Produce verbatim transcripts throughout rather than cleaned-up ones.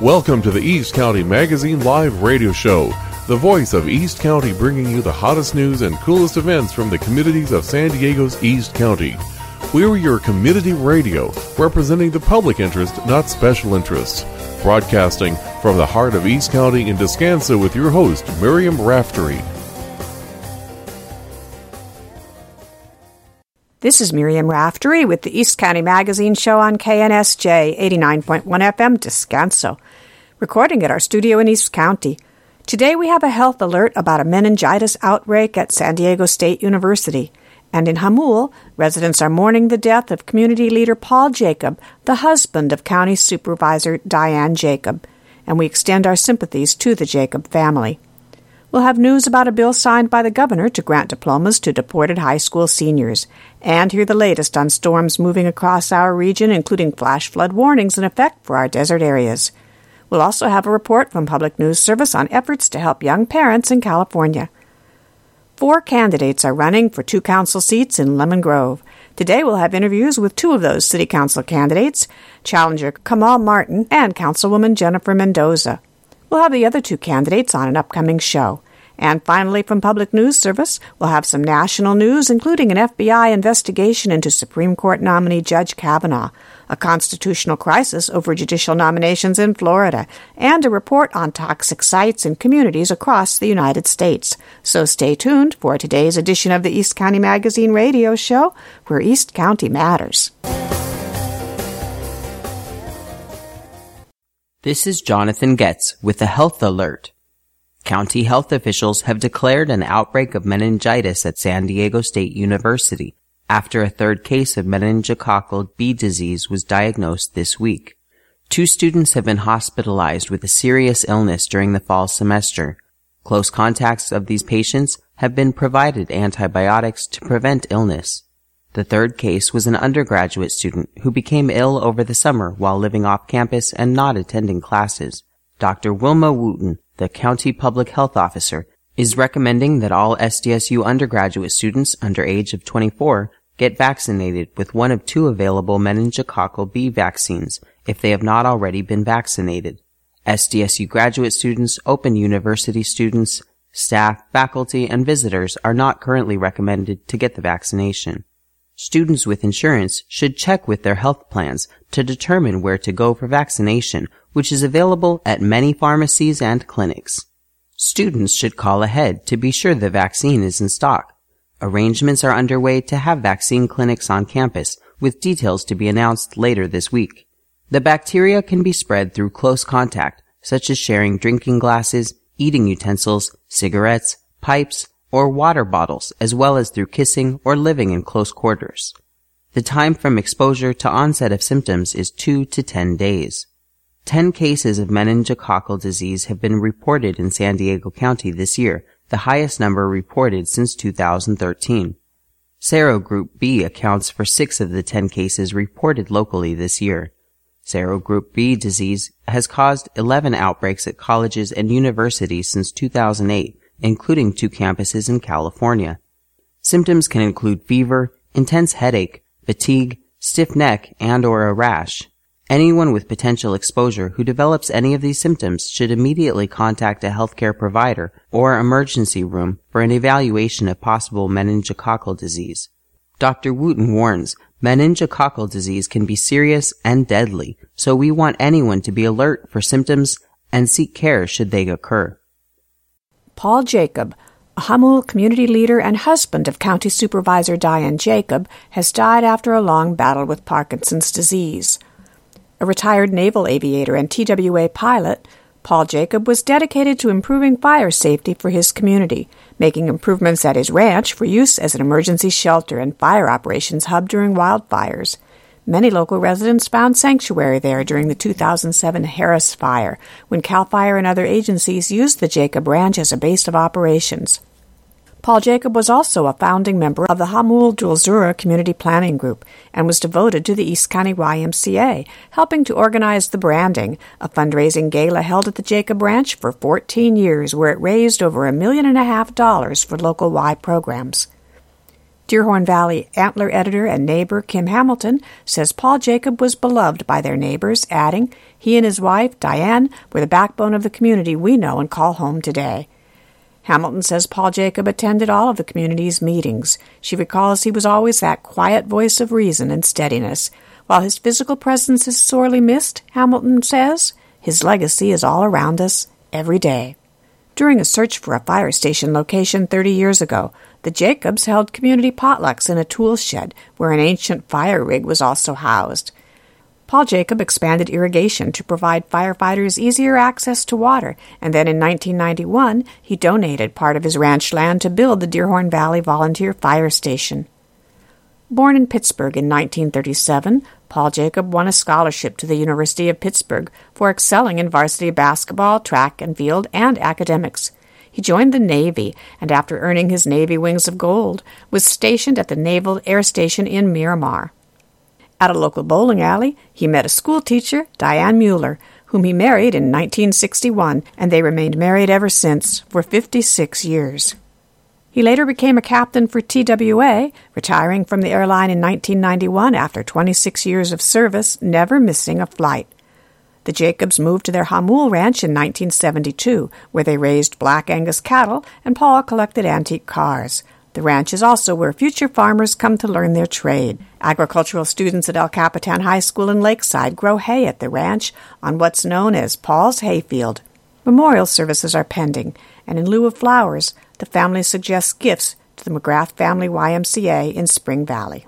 Welcome to the East County Magazine Live Radio Show, the voice of East County, bringing you the hottest news and coolest events from the communities of San Diego's East County. We're your community radio, representing the public interest, not special interests. Broadcasting from the heart of East County in Descanso with your host, Miriam Raftery. This is Miriam Raftery with the East County Magazine Show on K N S J eighty-nine point one F M Descanso, recording at our studio in East County. Today we have a health alert about a meningitis outbreak at San Diego State University. And in Jamul, residents are mourning the death of community leader Paul Jacob, the husband of County Supervisor Diane Jacob, and we extend our sympathies to the Jacob family. We'll have news about a bill signed by the governor to grant diplomas to deported high school seniors, and hear the latest on storms moving across our region, including flash flood warnings in effect for our desert areas. We'll also have a report from Public News Service on efforts to help young parents in California. Four candidates are running for two council seats in Lemon Grove. Today we'll have interviews with two of those city council candidates, challenger Kamal Martin and Councilwoman Jennifer Mendoza. We'll have the other two candidates on an upcoming show. And finally, from Public News Service, we'll have some national news, including an F B I investigation into Supreme Court nominee Judge Kavanaugh, a constitutional crisis over judicial nominations in Florida, and a report on toxic sites in communities across the United States. So stay tuned for today's edition of the East County Magazine Radio Show, where East County matters. This is Jonathan Getz with a health alert. County health officials have declared an outbreak of meningitis at San Diego State University after a third case of meningococcal B disease was diagnosed this week. Two students have been hospitalized with a serious illness during the fall semester. Close contacts of these patients have been provided antibiotics to prevent illness. The third case was an undergraduate student who became ill over the summer while living off campus and not attending classes. Doctor Wilma Wooten, the county public health officer, is recommending that all S D S U undergraduate students under age of twenty-four get vaccinated with one of two available meningococcal B vaccines if they have not already been vaccinated. S D S U graduate students, open university students, staff, faculty, and visitors are not currently recommended to get the vaccination. Students with insurance should check with their health plans to determine where to go for vaccination, which is available at many pharmacies and clinics. Students should call ahead to be sure the vaccine is in stock. Arrangements are underway to have vaccine clinics on campus, with details to be announced later this week. The bacteria can be spread through close contact, such as sharing drinking glasses, eating utensils, cigarettes, pipes, or water bottles, as well as through kissing or living in close quarters. The time from exposure to onset of symptoms is two to ten days. Ten cases of meningococcal disease have been reported in San Diego County this year, the highest number reported since two thousand thirteen. Serogroup B accounts for six of the ten cases reported locally this year. Serogroup B disease has caused eleven outbreaks at colleges and universities since two thousand eight, including two campuses in California. Symptoms can include fever, intense headache, fatigue, stiff neck, and or a rash. Anyone with potential exposure who develops any of these symptoms should immediately contact a healthcare provider or emergency room for an evaluation of possible meningococcal disease. Doctor Wooten warns meningococcal disease can be serious and deadly, so we want anyone to be alert for symptoms and seek care should they occur. Paul Jacob, a Jamul community leader and husband of County Supervisor Diane Jacob, has died after a long battle with Parkinson's disease. A retired naval aviator and T W A pilot, Paul Jacob was dedicated to improving fire safety for his community, making improvements at his ranch for use as an emergency shelter and fire operations hub during wildfires. Many local residents found sanctuary there during the two thousand seven Harris Fire, when CAL FIRE and other agencies used the Jacob Ranch as a base of operations. Paul Jacob was also a founding member of the Jamul Dulzura Community Planning Group and was devoted to the East County Y M C A, helping to organize the Branding, a fundraising gala held at the Jacob Ranch for fourteen years, where it raised over a million and a half dollars for local Y programs. Dearhorn Valley Antler editor and neighbor Kim Hamilton says Paul Jacob was beloved by their neighbors, adding, he and his wife, Diane, were the backbone of the community we know and call home today. Hamilton says Paul Jacob attended all of the community's meetings. She recalls he was always that quiet voice of reason and steadiness. While his physical presence is sorely missed, Hamilton says, his legacy is all around us every day. During a search for a fire station location thirty years ago, the Jacobs held community potlucks in a tool shed where an ancient fire rig was also housed. Paul Jacob expanded irrigation to provide firefighters easier access to water, and then in nineteen ninety-one, he donated part of his ranch land to build the Dearhorn Valley Volunteer Fire Station. Born in Pittsburgh in nineteen thirty-seven, Paul Jacob won a scholarship to the University of Pittsburgh for excelling in varsity basketball, track and field, and academics. He joined the Navy, and after earning his Navy Wings of Gold, was stationed at the Naval Air Station in Miramar. At a local bowling alley, he met a schoolteacher, Diane Mueller, whom he married in nineteen sixty-one, and they remained married ever since, for fifty-six years. He later became a captain for T W A, retiring from the airline in nineteen ninety-one after twenty-six years of service, never missing a flight. The Jacobs moved to their Hamul Ranch in nineteen seventy-two, where they raised Black Angus cattle, and Paul collected antique cars. The ranch is also where future farmers come to learn their trade. Agricultural students at El Capitan High School in Lakeside grow hay at the ranch on what's known as Paul's Hayfield. Memorial services are pending, and in lieu of flowers, the family suggests gifts to the McGrath Family Y M C A in Spring Valley.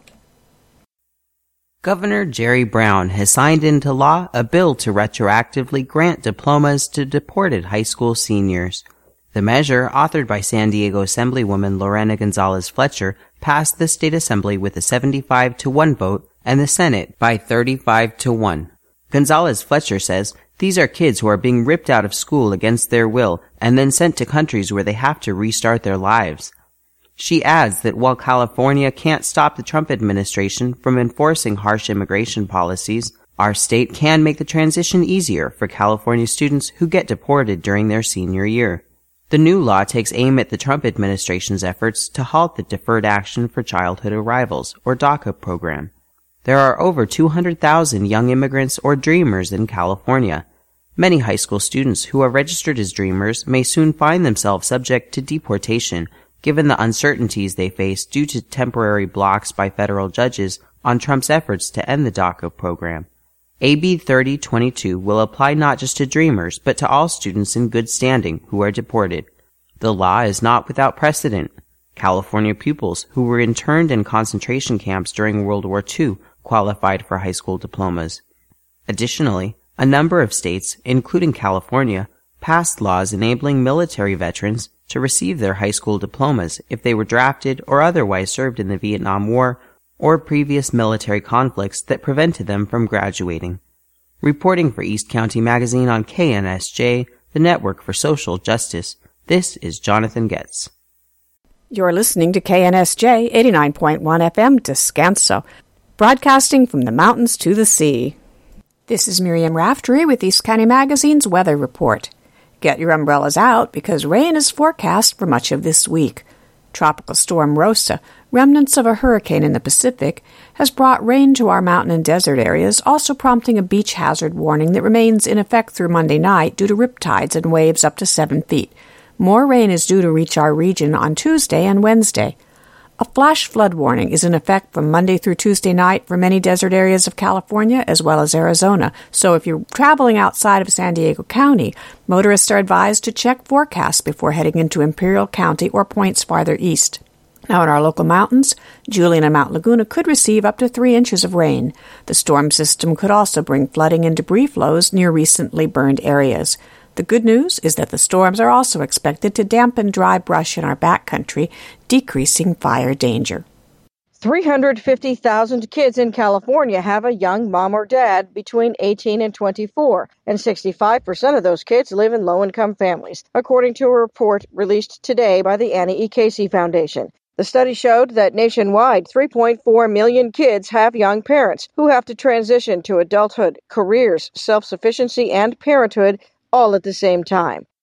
Governor Jerry Brown has signed into law a bill to retroactively grant diplomas to deported high school seniors. The measure, authored by San Diego Assemblywoman Lorena Gonzalez Fletcher, passed the state assembly with a seventy-five to one vote and the Senate by thirty-five to one. Gonzalez Fletcher says these are kids who are being ripped out of school against their will and then sent to countries where they have to restart their lives. She adds that while California can't stop the Trump administration from enforcing harsh immigration policies, our state can make the transition easier for California students who get deported during their senior year. The new law takes aim at the Trump administration's efforts to halt the Deferred Action for Childhood Arrivals, or DACA program. There are over two hundred thousand young immigrants or dreamers in California. Many high school students who are registered as dreamers may soon find themselves subject to deportation, given the uncertainties they face due to temporary blocks by federal judges on Trump's efforts to end the DACA program. A B thirty twenty-two will apply not just to dreamers, but to all students in good standing who are deported. The law is not without precedent. California pupils who were interned in concentration camps during World War Two qualified for high school diplomas. Additionally, a number of states, including California, passed laws enabling military veterans to receive their high school diplomas if they were drafted or otherwise served in the Vietnam War or previous military conflicts that prevented them from graduating. Reporting for East County Magazine on K N S J, the Network for Social Justice, this is Jonathan Getz. You're listening to K N S J eighty-nine point one F M Descanso, broadcasting from the mountains to the sea. This is Miriam Raftery with East County Magazine's weather report. Get your umbrellas out because rain is forecast for much of this week. Tropical storm Rosa, remnants of a hurricane in the Pacific, has brought rain to our mountain and desert areas, also prompting a beach hazard warning that remains in effect through Monday night due to riptides and waves up to seven feet. More rain is due to reach our region on Tuesday and Wednesday. A flash flood warning is in effect from Monday through Tuesday night for many desert areas of California as well as Arizona. So if you're traveling outside of San Diego County, motorists are advised to check forecasts before heading into Imperial County or points farther east. Now in our local mountains, Julian and Mount Laguna could receive up to three inches of rain. The storm system could also bring flooding and debris flows near recently burned areas. The good news is that the storms are also expected to dampen dry brush in our backcountry, decreasing fire danger. three hundred fifty thousand kids in California have a young mom or dad between eighteen and twenty-four, and sixty-five percent of those kids live in low-income families, according to a report released today by the Annie E. Casey Foundation. The study showed that nationwide, three point four million kids have young parents who have to transition to adulthood, careers, self-sufficiency, and parenthood all at the same time.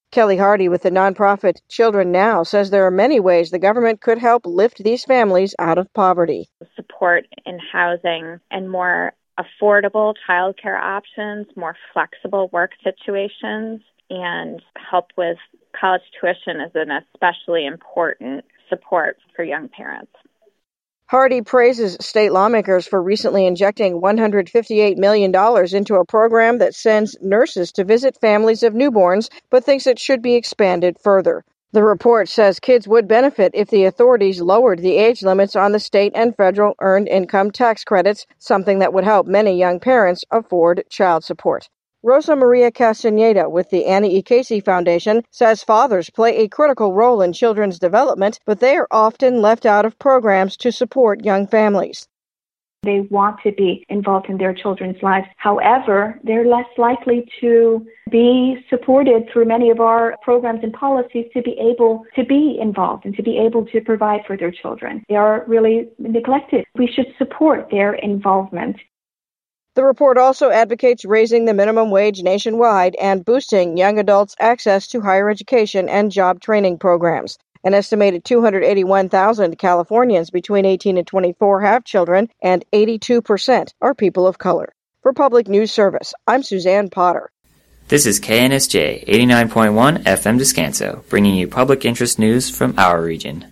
Kelly Hardy with the nonprofit Children Now says there are many ways the government could help lift these families out of poverty. Support in housing and more affordable childcare options, more flexible work situations, and help with college tuition is an especially important support for young parents. Hardy praises state lawmakers for recently injecting one hundred fifty-eight million dollars into a program that sends nurses to visit families of newborns, but thinks it should be expanded further. The report says kids would benefit if the authorities lowered the age limits on the state and federal earned income tax credits, something that would help many young parents afford child support. Rosa Maria Castaneda with the Annie E. Casey Foundation says fathers play a critical role in children's development, but they are often left out of programs to support young families. They want to be involved in their children's lives. However, they're less likely to be supported through many of our programs and policies to be able to be involved and to be able to provide for their children. They are really neglected. We should support their involvement. The report also advocates raising the minimum wage nationwide and boosting young adults' access to higher education and job training programs. An estimated two hundred eighty-one thousand Californians between eighteen and twenty-four have children, and eighty-two percent are people of color. For Public News Service, I'm Suzanne Potter. This is K N S J eighty-nine point one F M Descanso, bringing you public interest news from our region.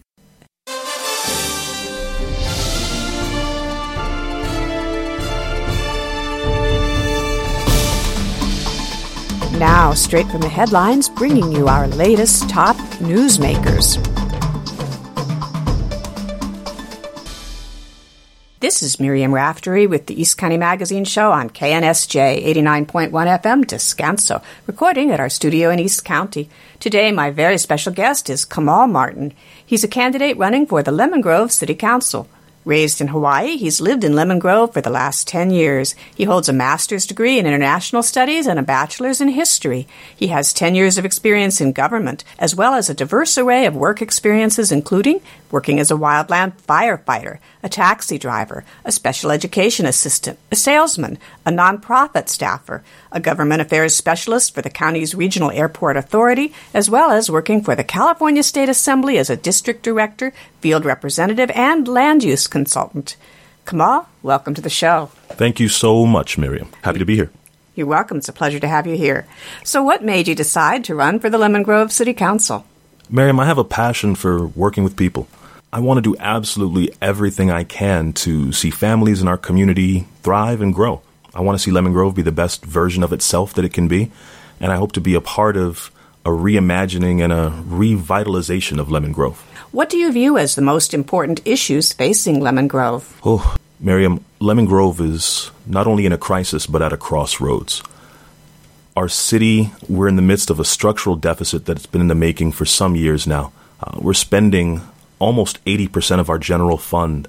Now, straight from the headlines, bringing you our latest top newsmakers. This is Miriam Raftery with the East County Magazine Show on K N S J eighty-nine point one F M Descanso, recording at our studio in East County. Today, my very special guest is Kamal Martin. He's a candidate running for the Lemon Grove City Council. Raised in Hawaii, he's lived in Lemon Grove for the last ten years. He holds a master's degree in international studies and a bachelor's in history. He has ten years of experience in government, as well as a diverse array of work experiences, including working as a wildland firefighter, a taxi driver, a special education assistant, a salesman, a nonprofit staffer, a government affairs specialist for the county's regional airport authority, as well as working for the California State Assembly as a district director, field representative, and land use consultant. Kamal, welcome to the show. Thank you so much, Miriam. Happy to be here. You're welcome. It's a pleasure to have you here. So what made you decide to run for the Lemon Grove City Council? Miriam, I have a passion for working with people. I want to do absolutely everything I can to see families in our community thrive and grow. I want to see Lemon Grove be the best version of itself that it can be, and I hope to be a part of a reimagining and a revitalization of Lemon Grove. What do you view as the most important issues facing Lemon Grove? Oh, Miriam, Lemon Grove is not only in a crisis, but at a crossroads. Our city, we're in the midst of a structural deficit that's been in the making for some years now. Uh, we're spending almost eighty percent of our general fund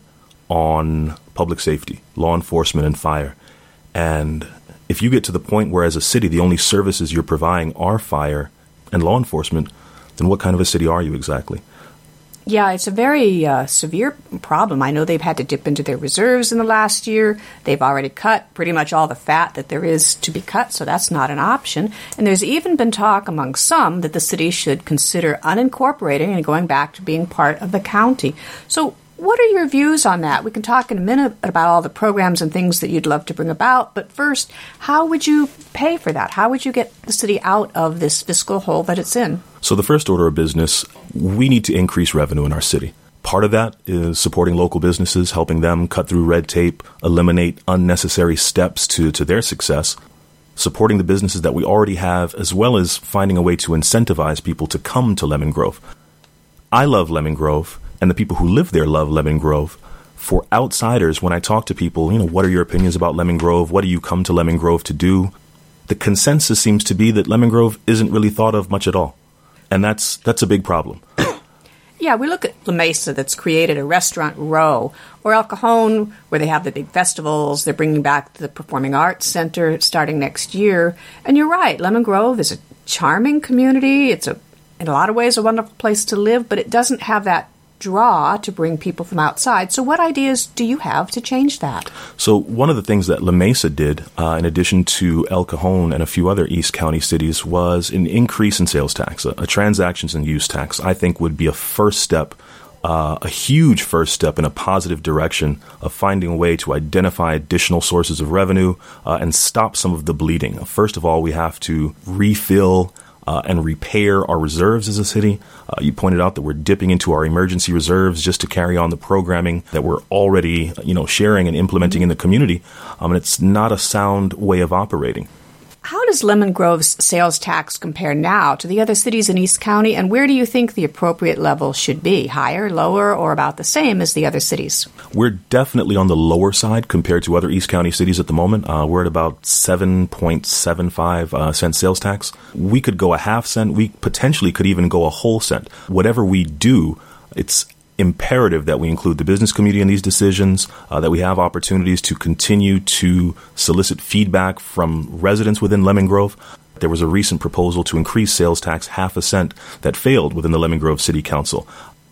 on public safety, law enforcement, and fire. And if you get to the point where as a city, the only services you're providing are fire and law enforcement, then what kind of a city are you exactly? Yeah, it's a very uh, severe problem. I know they've had to dip into their reserves in the last year. They've already cut pretty much all the fat that there is to be cut, so that's not an option. And there's even been talk among some that the city should consider unincorporating and going back to being part of the county. So what are your views on that? We can talk in a minute about all the programs and things that you'd love to bring about, but first, how would you pay for that? How would you get the city out of this fiscal hole that it's in? So the first order of business, we need to increase revenue in our city. Part of that is supporting local businesses, helping them cut through red tape, eliminate unnecessary steps to, to their success, supporting the businesses that we already have, as well as finding a way to incentivize people to come to Lemon Grove. I love Lemon Grove, and the people who live there love Lemon Grove. For outsiders, when I talk to people, you know, what are your opinions about Lemon Grove? What do you come to Lemon Grove to do? The consensus seems to be that Lemon Grove isn't really thought of much at all. And that's that's a big problem. Yeah, we look at La Mesa that's created a restaurant row, or El Cajon where they have the big festivals. They're bringing back the Performing Arts Center starting next year. And you're right, Lemon Grove is a charming community. It's a, in a lot of ways, a wonderful place to live, but it doesn't have that draw to bring people from outside. So what ideas do you have to change that? So one of the things that La Mesa did, uh, in addition to El Cajon and a few other East County cities, was an increase in sales tax. A, a transactions and use tax, I think, would be a first step, uh, a huge first step in a positive direction of finding a way to identify additional sources of revenue uh, and stop some of the bleeding. First of all, we have to refill Uh, and repair our reserves as a city. Uh, you pointed out that we're dipping into our emergency reserves just to carry on the programming that we're already, you know, sharing and implementing in the community. Um, and it's not a sound way of operating. How does Lemon Grove's sales tax compare now to the other cities in East County, and where do you think the appropriate level should be? Higher, lower, or about the same as the other cities? We're definitely on the lower side compared to other East County cities at the moment. Uh, we're at about seven point seven five uh, cent sales tax. We could go a half cent. We potentially could even go a whole cent. Whatever we do, it's imperative that we include the business community in these decisions, uh, that we have opportunities to continue to solicit feedback from residents within Lemon Grove. There was a recent proposal to increase sales tax half a cent that failed within the Lemon Grove City Council.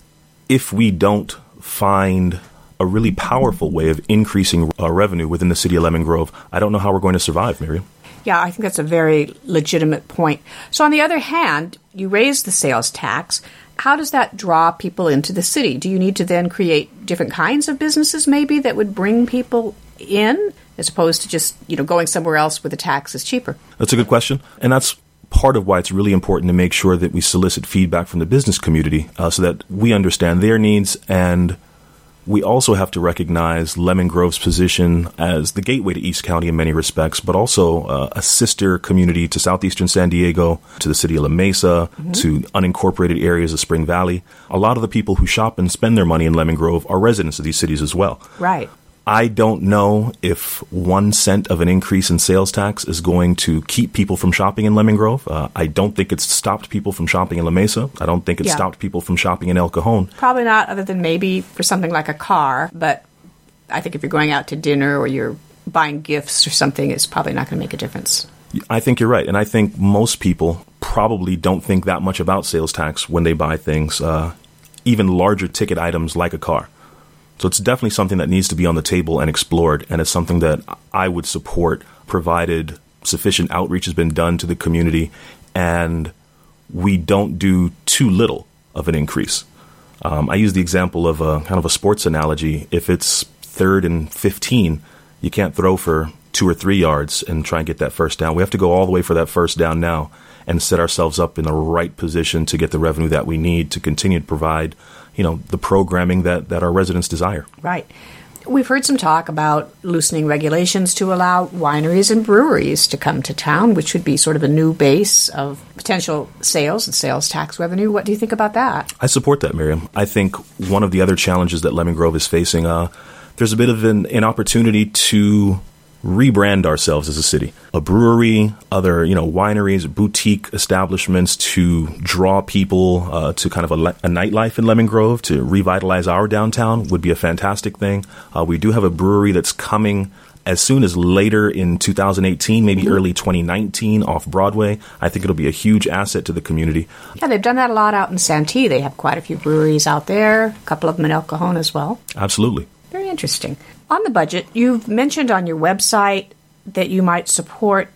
If we don't find a really powerful way of increasing uh, revenue within the city of Lemon Grove, I don't know how we're going to survive, Miriam. Yeah, I think that's a very legitimate point. So on the other hand, you raise the sales tax. How does that draw people into the city? Do you need to then create different kinds of businesses maybe that would bring people in as opposed to just, you know, going somewhere else where the tax is cheaper? That's a good question. And that's part of why it's really important to make sure that we solicit feedback from the business community uh, so that we understand their needs, and we also have to recognize Lemon Grove's position as the gateway to East County in many respects, but also uh, a sister community to southeastern San Diego, to the city of La Mesa, mm-hmm. to unincorporated areas of Spring Valley. A lot of the people who shop and spend their money in Lemon Grove are residents of these cities as well. Right. I don't know if one cent of an increase in sales tax is going to keep people from shopping in Lemon Grove. Uh, I don't think it's stopped people from shopping in La Mesa. I don't think it's yeah. stopped people from shopping in El Cajon. Probably not, other than maybe for something like a car. But I think if you're going out to dinner or you're buying gifts or something, it's probably not going to make a difference. I think you're right. And I think most people probably don't think that much about sales tax when they buy things, uh, even larger ticket items like a car. So it's definitely something that needs to be on the table and explored, and it's something that I would support, provided sufficient outreach has been done to the community and we don't do too little of an increase. Um, I use the example of a kind of a sports analogy. If it's third and fifteen, you can't throw for two or three yards and try and get that first down. We have to go all the way for that first down now and set ourselves up in the right position to get the revenue that we need to continue to provide, you know, the programming that, that our residents desire. Right. We've heard some talk about loosening regulations to allow wineries and breweries to come to town, which would be sort of a new base of potential sales and sales tax revenue. What do you think about that? I support that, Miriam. I think one of the other challenges that Lemon Grove is facing, uh, there's a bit of an, an opportunity to rebrand ourselves as a city. A brewery, other, you know, wineries, boutique establishments to draw people uh, to kind of a, a nightlife in Lemon Grove, to revitalize our downtown would be a fantastic thing. Uh, we do have a brewery that's coming as soon as later in two thousand eighteen, maybe mm-hmm. early twenty nineteen off Broadway. I think it'll be a huge asset to the community. Yeah, they've done that a lot out in Santee. They have quite a few breweries out there, a couple of them in El Cajon as well. Absolutely. Very interesting. On the budget, you've mentioned on your website that you might support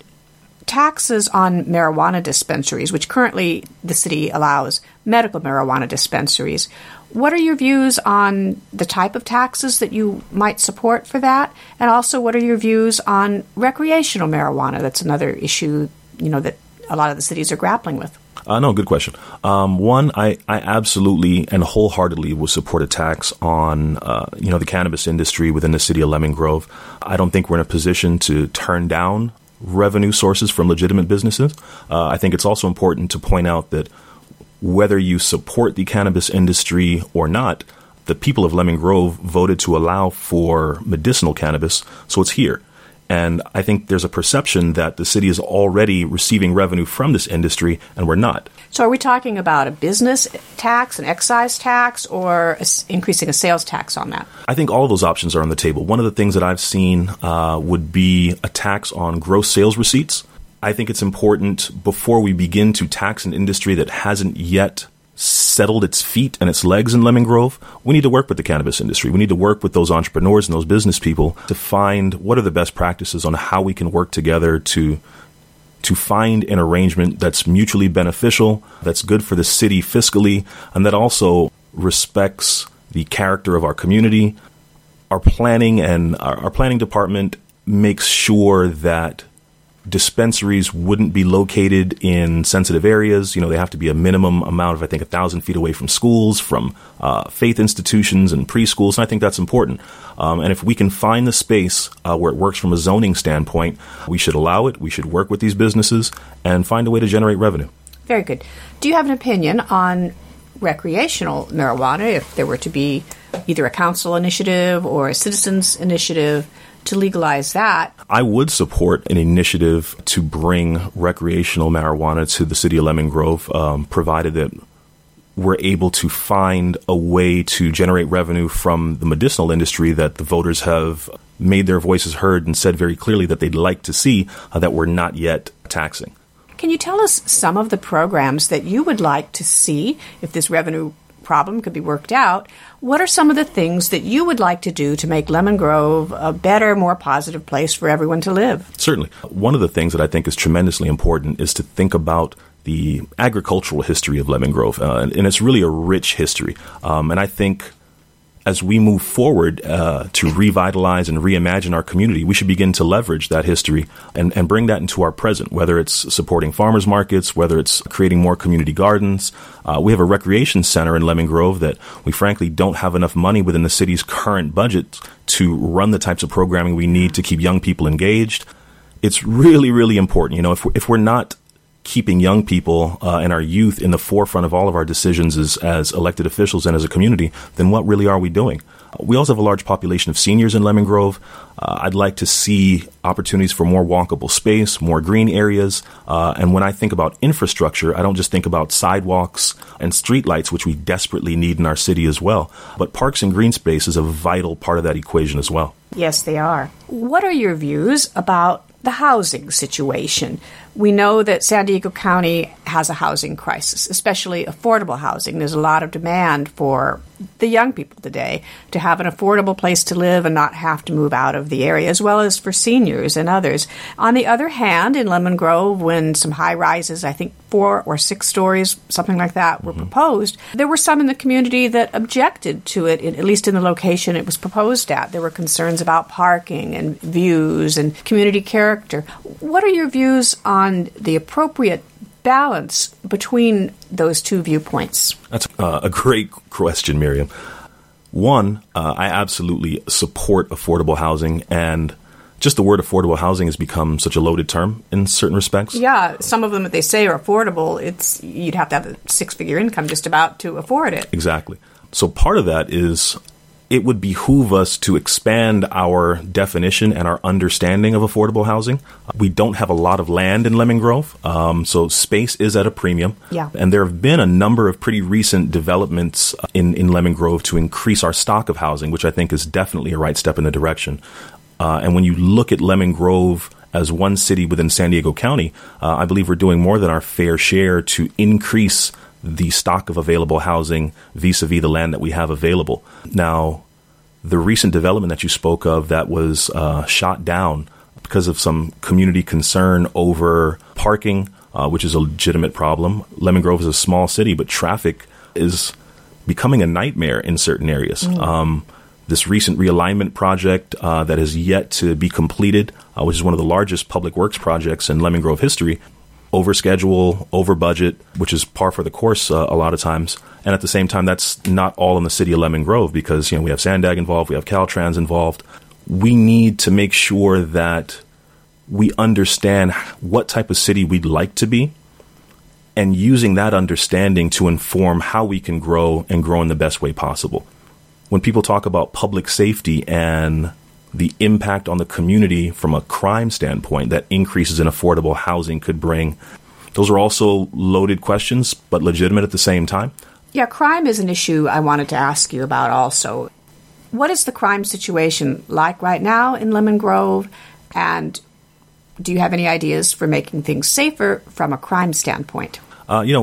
taxes on marijuana dispensaries, which currently the city allows medical marijuana dispensaries. What are your views on the type of taxes that you might support for that? And also, what are your views on recreational marijuana? That's another issue, you know, that a lot of the cities are grappling with. Uh, no, good question. Um, one, I, I absolutely and wholeheartedly will support a tax on, uh, you know, the cannabis industry within the city of Lemon Grove. I don't think we're in a position to turn down revenue sources from legitimate businesses. Uh, I think it's also important to point out that whether you support the cannabis industry or not, the people of Lemon Grove voted to allow for medicinal cannabis, so it's here. And I think there's a perception that the city is already receiving revenue from this industry, and we're not. So are we talking about a business tax, an excise tax, or a, increasing a sales tax on that? I think all of those options are on the table. One of the things that I've seen uh, would be a tax on gross sales receipts. I think it's important, before we begin to tax an industry that hasn't yet settled its feet and its legs in Lemon Grove, we need to work with the cannabis industry. We need to work with those entrepreneurs and those business people to find what are the best practices on how we can work together to to find an arrangement that's mutually beneficial, that's good for the city fiscally, and that also respects the character of our community. Our planning and our, our planning department makes sure that dispensaries wouldn't be located in sensitive areas. You know, they have to be a minimum amount of, I think, a thousand feet away from schools, from uh, faith institutions and preschools. And I think that's important. Um, and if we can find the space uh, where it works from a zoning standpoint, we should allow it. We should work with these businesses and find a way to generate revenue. Very good. Do you have an opinion on recreational marijuana, if there were to be either a council initiative or a citizens initiative to legalize that? I would support an initiative to bring recreational marijuana to the city of Lemon Grove, um, provided that we're able to find a way to generate revenue from the medicinal industry that the voters have made their voices heard and said very clearly that they'd like to see uh, that we're not yet taxing. Can you tell us some of the programs that you would like to see if this revenue problem could be worked out? What are some of the things that you would like to do to make Lemon Grove a better, more positive place for everyone to live? Certainly. One of the things that I think is tremendously important is to think about the agricultural history of Lemon Grove. Uh, and, and it's really a rich history. Um, and I think as we move forward uh, to revitalize and reimagine our community, we should begin to leverage that history and, and bring that into our present, whether it's supporting farmers markets, whether it's creating more community gardens. Uh, we have a recreation center in Lemon Grove that we frankly don't have enough money within the city's current budget to run the types of programming we need to keep young people engaged. It's really, really important. You know, if we're, if we're not keeping young people uh, and our youth in the forefront of all of our decisions as, as elected officials and as a community, then what really are we doing? We also have a large population of seniors in Lemon Grove. Uh, I'd like to see opportunities for more walkable space, more green areas. Uh, and when I think about infrastructure, I don't just think about sidewalks and streetlights, which we desperately need in our city as well. But parks and green space is a vital part of that equation as well. Yes, they are. What are your views about the housing situation? We know that San Diego County has a housing crisis, especially affordable housing. There's a lot of demand for the young people today to have an affordable place to live and not have to move out of the area, as well as for seniors and others. On the other hand, in Lemon Grove, when some high rises, I think four or six stories, something like that, were mm-hmm. proposed, there were some in the community that objected to it, at least in the location it was proposed at. There were concerns about parking and views and community character. What are your views on the appropriate balance between those two viewpoints? That's uh, a great question, Miriam. One, uh, I absolutely support affordable housing, and just the word affordable housing has become such a loaded term in certain respects. Yeah, some of them that they say are affordable, it's you'd have to have a six-figure income just about to afford it. Exactly. So part of that is it would behoove us to expand our definition and our understanding of affordable housing. We don't have a lot of land in Lemon Grove, um, so space is at a premium. Yeah. And there have been a number of pretty recent developments in, in Lemon Grove to increase our stock of housing, which I think is definitely a right step in the direction. Uh, and when you look at Lemon Grove as one city within San Diego County, uh, I believe we're doing more than our fair share to increase the stock of available housing vis-a-vis the land that we have available. Now, the recent development that you spoke of that was uh, shot down because of some community concern over parking, uh, which is a legitimate problem. Lemon Grove is a small city, but traffic is becoming a nightmare in certain areas. Mm. Um, this recent realignment project uh, that has yet to be completed, uh, which is one of the largest public works projects in Lemon Grove history, over schedule, over budget, which is par for the course uh, a lot of times. And at the same time, that's not all in the city of Lemon Grove because, you know, we have Sandag involved, we have Caltrans involved. We need to make sure that we understand what type of city we'd like to be and using that understanding to inform how we can grow and grow in the best way possible. When people talk about public safety and the impact on the community from a crime standpoint that increases in affordable housing could bring, those are also loaded questions, but legitimate at the same time. Yeah, crime is an issue I wanted to ask you about also. What is the crime situation like right now in Lemon Grove? And do you have any ideas for making things safer from a crime standpoint? Uh, you know,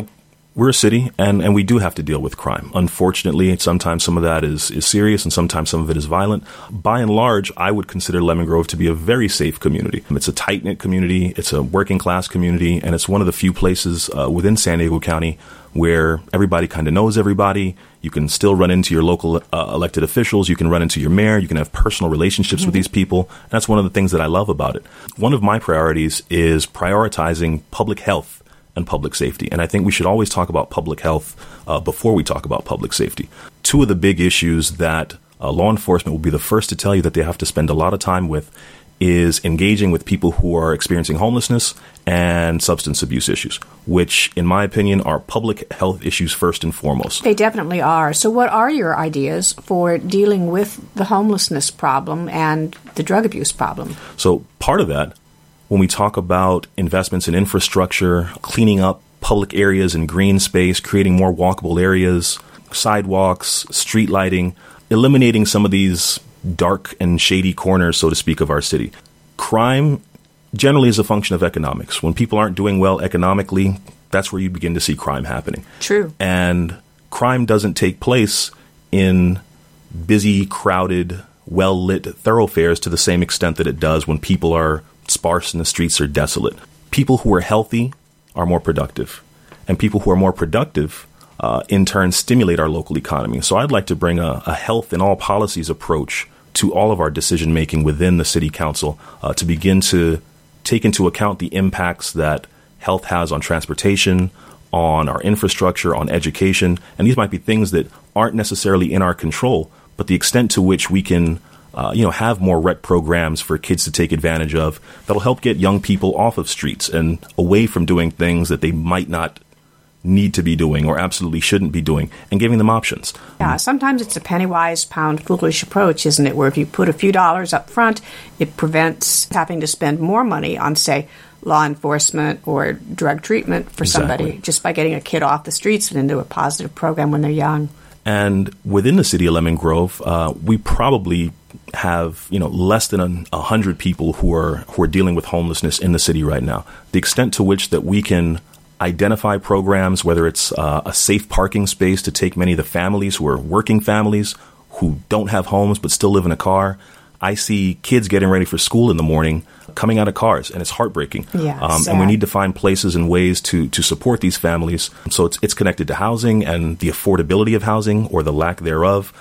we're a city, and, and we do have to deal with crime. Unfortunately, sometimes some of that is, is serious, and sometimes some of it is violent. By and large, I would consider Lemon Grove to be a very safe community. It's a tight-knit community, it's a working-class community, and it's one of the few places uh, within San Diego County where everybody kind of knows everybody. You can still run into your local uh, elected officials. You can run into your mayor. You can have personal relationships mm-hmm. with these people. And that's one of the things that I love about it. One of my priorities is prioritizing public health and public safety. And I think we should always talk about public health uh, before we talk about public safety. Two of the big issues that uh, law enforcement will be the first to tell you that they have to spend a lot of time with is engaging with people who are experiencing homelessness and substance abuse issues, which, in my opinion, are public health issues first and foremost. They definitely are. So what are your ideas for dealing with the homelessness problem and the drug abuse problem? So part of that, when we talk about investments in infrastructure, cleaning up public areas and green space, creating more walkable areas, sidewalks, street lighting, eliminating some of these dark and shady corners, so to speak, of our city. Crime generally is a function of economics. When people aren't doing well economically, that's where you begin to see crime happening. True. And crime doesn't take place in busy, crowded, well-lit thoroughfares to the same extent that it does when people are sparse and the streets are desolate. People who are healthy are more productive. And people who are more productive Uh, in turn, stimulate our local economy. So I'd like to bring a, a health in all policies approach to all of our decision making within the city council uh, to begin to take into account the impacts that health has on transportation, on our infrastructure, on education. And these might be things that aren't necessarily in our control, but the extent to which we can uh, you know, have more rec programs for kids to take advantage of that'll help get young people off of streets and away from doing things that they might not need to be doing or absolutely shouldn't be doing, and giving them options. Yeah, sometimes it's a penny-wise, pound-foolish approach, isn't it, where if you put a few dollars up front, it prevents having to spend more money on, say, law enforcement or drug treatment for Exactly. somebody just by getting a kid off the streets and into a positive program when they're young. And within the city of Lemon Grove, uh, we probably have, you know, less than a, a hundred people who are who are dealing with homelessness in the city right now. The extent to which that we can identify programs, whether it's uh, a safe parking space to take many of the families who are working families who don't have homes but still live in a car. I see kids getting ready for school in the morning coming out of cars, and it's heartbreaking. Yeah, um, and we need to find places and ways to to support these families. So it's it's connected to housing and the affordability of housing or the lack thereof.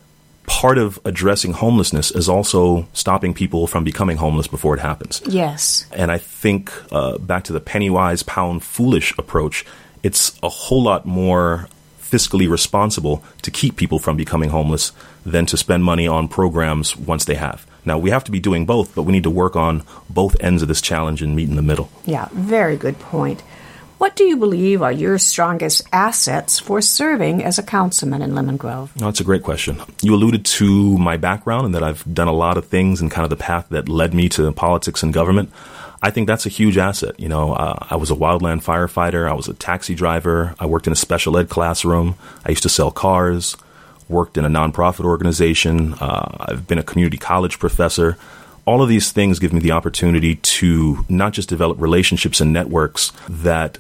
Part of addressing homelessness is also stopping people from becoming homeless before it happens. Yes. And I think uh, back to the penny-wise, pound-foolish approach, it's a whole lot more fiscally responsible to keep people from becoming homeless than to spend money on programs once they have. Now, we have to be doing both, but we need to work on both ends of this challenge and meet in the middle. Yeah, very good point. What do you believe are your strongest assets for serving as a councilman in Lemon Grove? Oh, that's a great question. You alluded to my background and that I've done a lot of things and kind of the path that led me to politics and government. I think that's a huge asset. You know, uh, I was a wildland firefighter. I was a taxi driver. I worked in a special ed classroom. I used to sell cars, worked in a nonprofit organization. Uh, I've been a community college professor. All of these things give me the opportunity to not just develop relationships and networks that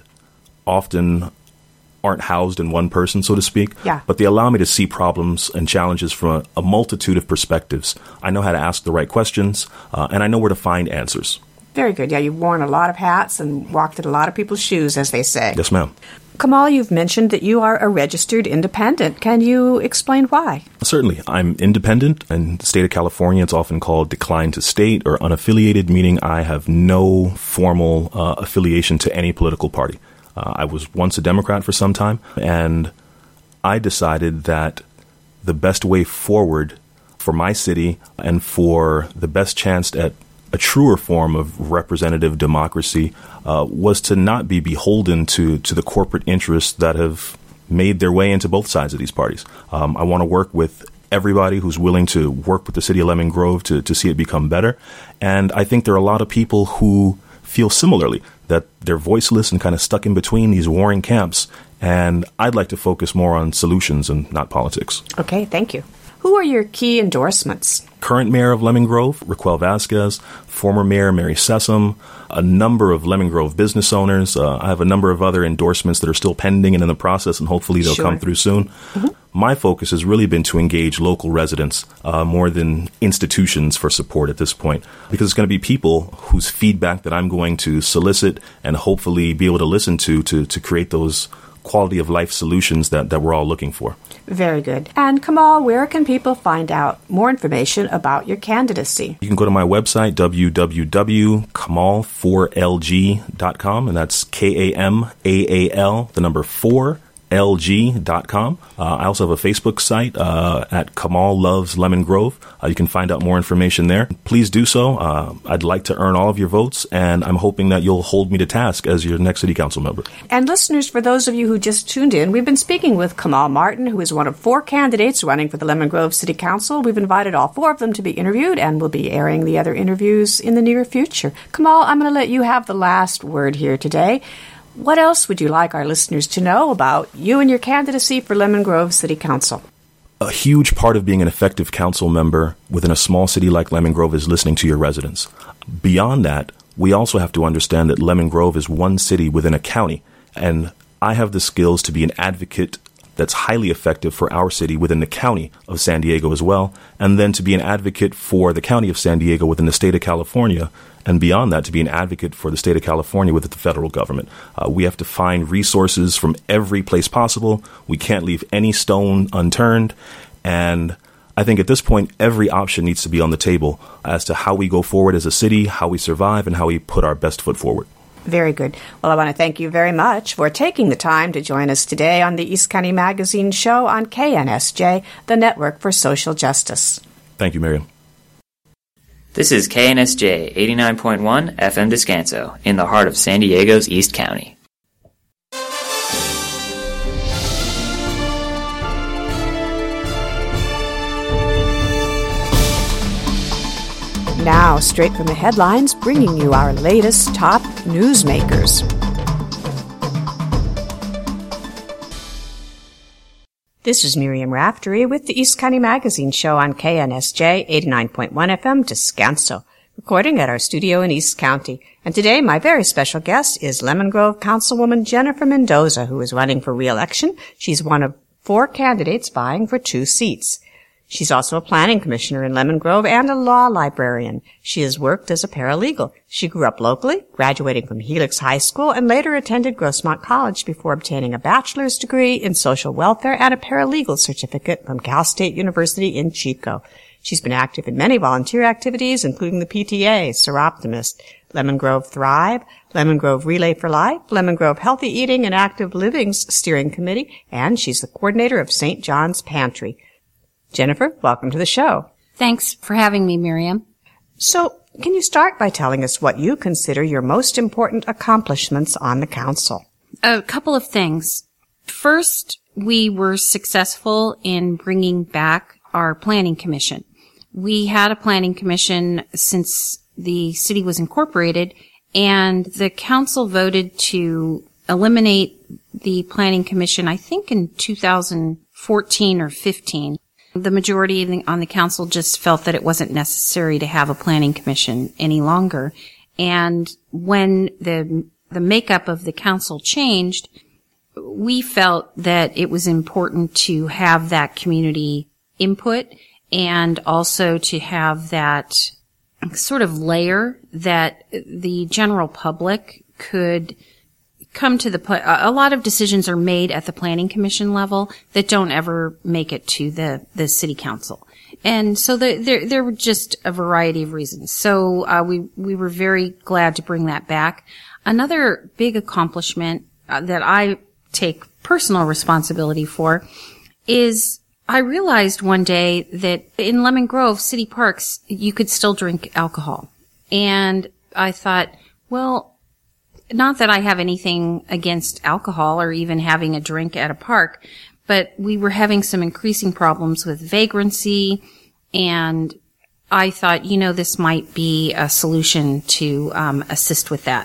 often aren't housed in one person, so to speak, yeah. but they allow me to see problems and challenges from a, a multitude of perspectives. I know how to ask the right questions, uh, and I know where to find answers. Very good. Yeah, you've worn a lot of hats and walked in a lot of people's shoes, as they say. Yes, ma'am. Kamal, you've mentioned that you are a registered independent. Can you explain why? Certainly. I'm independent. In the state of California, it's often called declined to state or unaffiliated, meaning I have no formal uh, affiliation to any political party. Uh, I was once a Democrat for some time, and I decided that the best way forward for my city and for the best chance at a truer form of representative democracy uh, was to not be beholden to, to the corporate interests that have made their way into both sides of these parties. Um, I want to work with everybody who's willing to work with the city of Lemon Grove to, to see it become better. And I think there are a lot of people who feel similarly, that they're voiceless and kind of stuck in between these warring camps. And I'd like to focus more on solutions and not politics. Okay, thank you. Who are your key endorsements? Current mayor of Lemon Grove, Raquel Vasquez, former mayor Mary Sessom, a number of Lemon Grove business owners. Uh, I have a number of other endorsements that are still pending and in the process, and hopefully they'll Sure. come through soon. Mm-hmm. My focus has really been to engage local residents uh, more than institutions for support at this point, because it's going to be people whose feedback that I'm going to solicit and hopefully be able to listen to to, to create those quality of life solutions that, that we're all looking for. Very good. And Kamal, where can people find out more information about your candidacy? You can go to my website, w w w dot kamal four l g dot com, and that's K A M A A L, the number four, L G dot com. Uh, I also have a Facebook site uh, at Kamal Loves Lemon Grove. Uh, you can find out more information there. Please do so. Uh, I'd like to earn all of your votes, and I'm hoping that you'll hold me to task as your next city council member. And listeners, for those of you who just tuned in, we've been speaking with Kamal Martin, who is one of four candidates running for the Lemon Grove City Council. We've invited all four of them to be interviewed, and we'll be airing the other interviews in the near future. Kamal, I'm going to let you have the last word here today. What else would you like our listeners to know about you and your candidacy for Lemon Grove City Council? A huge part of being an effective council member within a small city like Lemon Grove is listening to your residents. Beyond that, we also have to understand that Lemon Grove is one city within a county, and I have the skills to be an advocate that's highly effective for our city within the county of San Diego as well, and then to be an advocate for the county of San Diego within the state of California, and beyond that, to be an advocate for the state of California with the federal government. Uh, we have to find resources from every place possible. We can't leave any stone unturned, and I think at this point, every option needs to be on the table as to how we go forward as a city, how we survive, and how we put our best foot forward. Very good. Well, I want to thank you very much for taking the time to join us today on the East County Magazine Show on K N S J, the Network for Social Justice. Thank you, Miriam. This is K N S J eighty-nine point one F M Descanso, in the heart of San Diego's East County. Now, straight from the headlines, bringing you our latest top newsmakers. This is Miriam Raftery with the East County Magazine Show on K N S J eighty-nine point one F M Descanso, recording at our studio in East County. And today, my very special guest is Lemon Grove Councilwoman Jennifer Mendoza, who is running for re-election. She's one of four candidates vying for two seats. She's also a planning commissioner in Lemon Grove and a law librarian. She has worked as a paralegal. She grew up locally, graduating from Helix High School, and later attended Grossmont College before obtaining a bachelor's degree in social welfare and a paralegal certificate from Cal State University in Chico. She's been active in many volunteer activities, including the P T A, Seroptimist, Lemon Grove Thrive, Lemon Grove Relay for Life, Lemon Grove Healthy Eating and Active Living's Steering Committee, and she's the coordinator of Saint John's Pantry. Jennifer, welcome to the show. Thanks for having me, Miriam. So, can you start by telling us what you consider your most important accomplishments on the council? A couple of things. First, we were successful in bringing back our planning commission. We had a planning commission since the city was incorporated, and the council voted to eliminate the planning commission, I think in two thousand fourteen or fifteen. The majority on the council just felt that it wasn't necessary to have a planning commission any longer. And when the the makeup of the council changed, we felt that it was important to have that community input and also to have that sort of layer that the general public could come to the pl- a lot of decisions are made at the planning commission level that don't ever make it to the the city council, and so the, there there were just a variety of reasons. So uh, we we were very glad to bring that back. Another big accomplishment uh, that I take personal responsibility for is I realized one day that in Lemon Grove City Parks you could still drink alcohol, and I thought, well, not that I have anything against alcohol or even having a drink at a park, but we were having some increasing problems with vagrancy, and I thought, you know, this might be a solution to um, assist with that.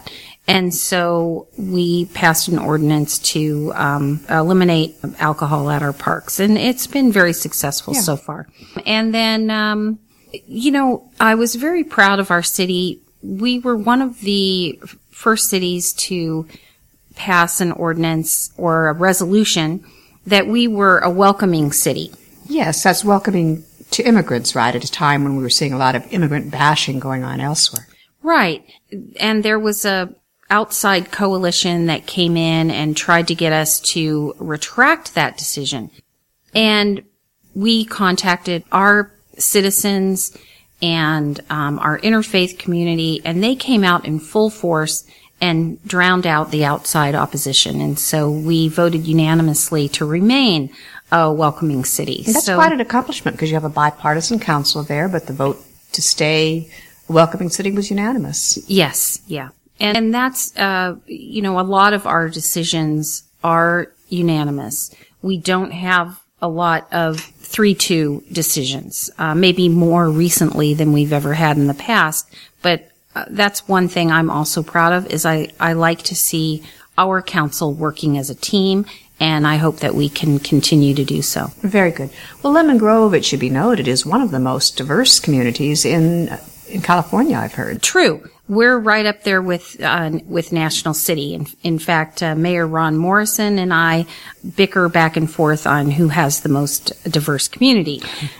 And so we passed an ordinance to um, eliminate alcohol at our parks. And it's been very successful yeah. so far. And then, um, you know, I was very proud of our city. We were one of the first cities to pass an ordinance or a resolution that we were a welcoming city. Yes, that's welcoming to immigrants, right, at a time when we were seeing a lot of immigrant bashing going on elsewhere. Right. And there was a outside coalition that came in and tried to get us to retract that decision. And we contacted our citizens and um, our interfaith community, and they came out in full force and drowned out the outside opposition. And so we voted unanimously to remain a welcoming city. And that's so, quite an accomplishment because you have a bipartisan council there, but the vote to stay a welcoming city was unanimous. Yes, yeah. And, and that's, uh, you know, a lot of our decisions are unanimous. We don't have a lot of three two decisions, uh, maybe more recently than we've ever had in the past. But uh, that's one thing I'm also proud of is I, I like to see our council working as a team, and I hope that we can continue to do so. Very good. Well, Lemon Grove, it should be noted, is one of the most diverse communities in in California, I've heard. True. We're right up there with uh, with National City. In, in fact, uh, Mayor Ron Morrison and I bicker back and forth on who has the most diverse community.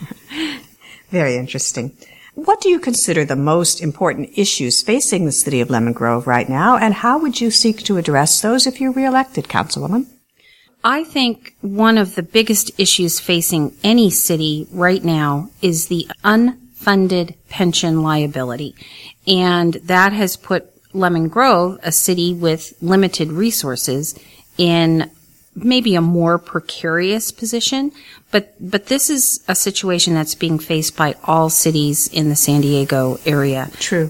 Very interesting. What do you consider the most important issues facing the city of Lemon Grove right now, and how would you seek to address those if you're reelected, Councilwoman? I think one of the biggest issues facing any city right now is the unfunded pension liability. And that has put Lemon Grove, a city with limited resources, in maybe a more precarious position. But, but this is a situation that's being faced by all cities in the San Diego area. True.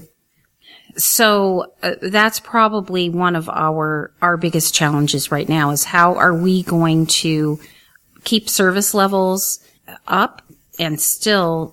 So uh, that's probably one of our, our biggest challenges right now is how are we going to keep service levels up and still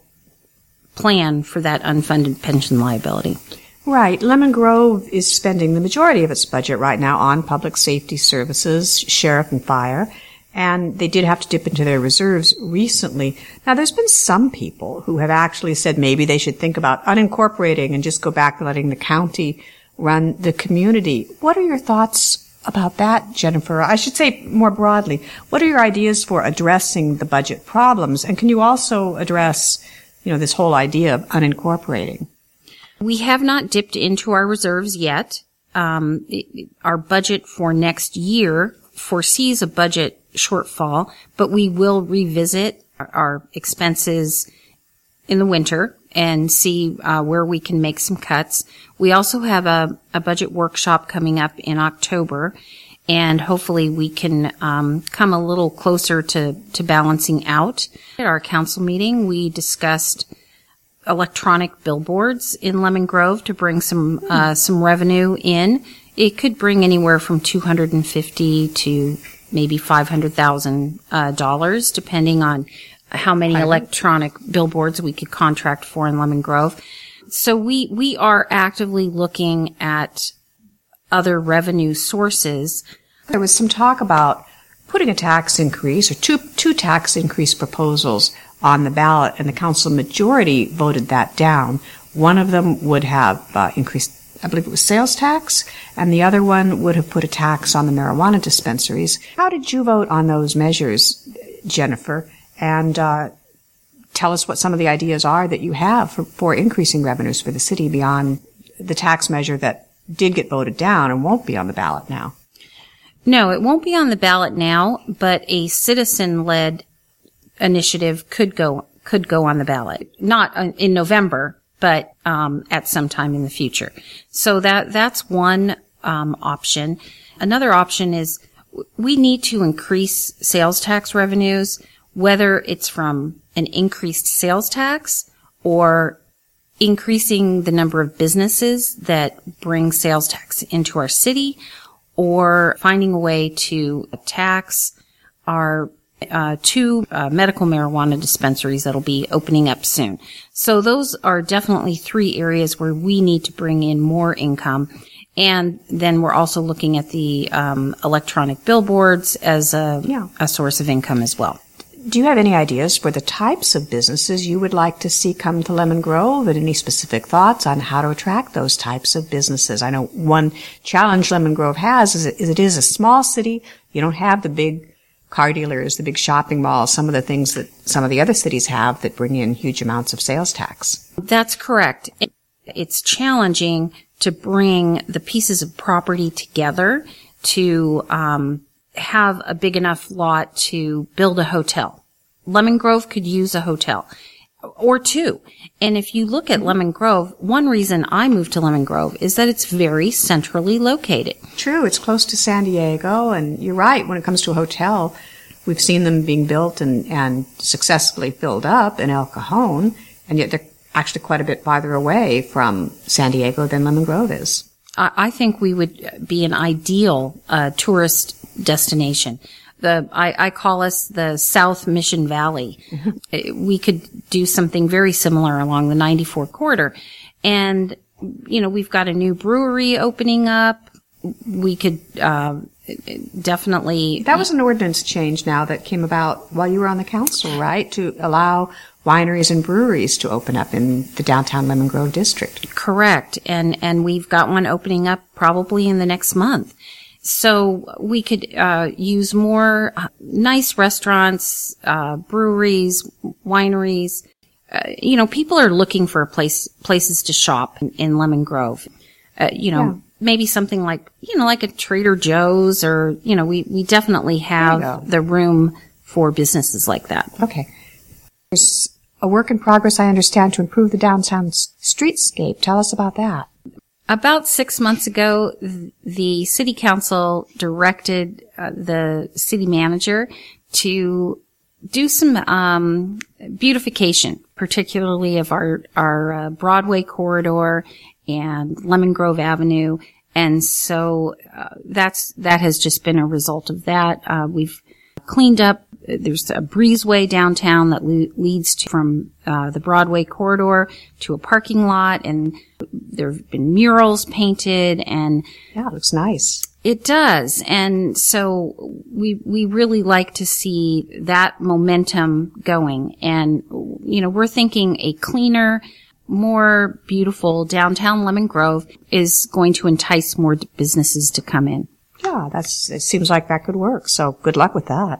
plan for that unfunded pension liability. Right. Lemon Grove is spending the majority of its budget right now on public safety services, sheriff and fire, and they did have to dip into their reserves recently. Now, there's been some people who have actually said maybe they should think about unincorporating and just go back to letting the county run the community. What are your thoughts about that, Jennifer? I should say more broadly, what are your ideas for addressing the budget problems? And can you also address you know, this whole idea of unincorporating? We have not dipped into our reserves yet. Um, it, our budget for next year foresees a budget shortfall, but we will revisit our, our expenses in the winter and see uh, where we can make some cuts. We also have a, a budget workshop coming up in October, and hopefully we can um, come a little closer to, to balancing out. At our council meeting, we discussed electronic billboards in Lemon Grove to bring some uh, some revenue in. It could bring anywhere from two hundred fifty to maybe five hundred thousand uh, dollars, depending on how many electronic billboards we could contract for in Lemon Grove. So we we are actively looking at other revenue sources. There was some talk about putting a tax increase or two two tax increase proposals on the ballot, and the council majority voted that down. One of them would have uh, increased, I believe it was sales tax, and the other one would have put a tax on the marijuana dispensaries. How did you vote on those measures, Jennifer? And uh, tell us what some of the ideas are that you have for, for increasing revenues for the city beyond the tax measure that did get voted down and won't be on the ballot now. No, it won't be on the ballot now, but a citizen-led initiative could go could go on the ballot. Not in November, but um, at some time in the future. So that that's one um, option. Another option is we need to increase sales tax revenues, whether it's from an increased sales tax or increasing the number of businesses that bring sales tax into our city, or finding a way to tax our uh, two uh, medical marijuana dispensaries that'll be opening up soon. So those are definitely three areas where we need to bring in more income. And then we're also looking at the um, electronic billboards as a, Yeah. a source of income as well. Do you have any ideas for the types of businesses you would like to see come to Lemon Grove, and any specific thoughts on how to attract those types of businesses? I know one challenge Lemon Grove has is it, is it is a small city. You don't have the big car dealers, the big shopping malls, some of the things that some of the other cities have that bring in huge amounts of sales tax. That's correct. It's challenging to bring the pieces of property together to um, have a big enough lot to build a hotel. Lemon Grove could use a hotel or two. And if you look at Lemon Grove, one reason I moved to Lemon Grove is that it's very centrally located. True, it's close to San Diego, and you're right, when it comes to a hotel, we've seen them being built and, and successfully filled up in El Cajon, and yet they're actually quite a bit farther away from San Diego than Lemon Grove is. I, I think we would be an ideal uh, tourist destination. The I, I call us the South Mission Valley. Mm-hmm. We could do something very similar along the ninety-four corridor. And, you know, we've got a new brewery opening up. We could uh, definitely... That was an ordinance change now that came about while you were on the council, right? To allow wineries and breweries to open up in the downtown Lemon Grove district. Correct. And, and we've got one opening up probably in the next month. So we could uh, use more uh, nice restaurants, uh, breweries, wineries. Uh, you know, people are looking for a place places to shop in, in Lemon Grove. Uh, you know, yeah. Maybe something like, you know, like a Trader Joe's, or, you know, we, we definitely have the room for businesses like that. Okay. There's a work in progress, I understand, to improve the downtown streetscape. Tell us about that. About six months ago, the city council directed uh, the city manager to do some um, beautification, particularly of our our uh, Broadway corridor and Lemon Grove Avenue, and so uh, that's that has just been a result of that. Uh, we've cleaned up. There's a breezeway downtown that le- leads to, from uh, the Broadway corridor to a parking lot, and there have been murals painted, and yeah, it looks nice. It does, and so we we really like to see that momentum going. And you know, we're thinking a cleaner, more beautiful downtown Lemon Grove is going to entice more businesses to come in. Yeah, that's. It seems like that could work. So good luck with that.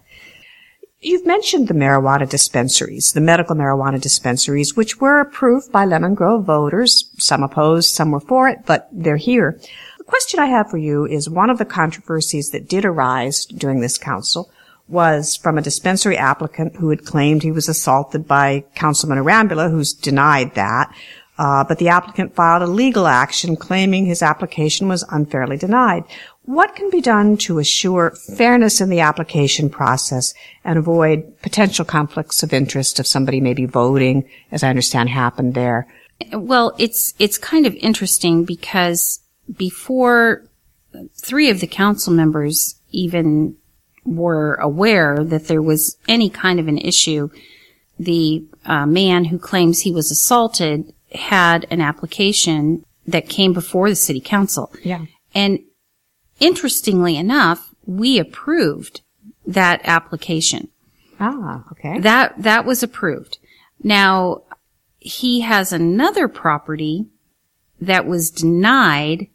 You've mentioned the marijuana dispensaries, the medical marijuana dispensaries, which were approved by Lemon Grove voters. Some opposed, some were for it, but they're here. The question I have for you is, one of the controversies that did arise during this council was from a dispensary applicant who had claimed he was assaulted by Councilman Arambula, who's denied that. Uh, but the applicant filed a legal action claiming his application was unfairly denied. What can be done to assure fairness in the application process and avoid potential conflicts of interest if somebody may be voting, as I understand happened there? Well, it's it's kind of interesting because before three of the council members even were aware that there was any kind of an issue, the uh, man who claims he was assaulted had an application that came before the city council. Yeah. And interestingly enough, we approved that application. Ah, okay. That, that was approved. Now, he has another property that was denied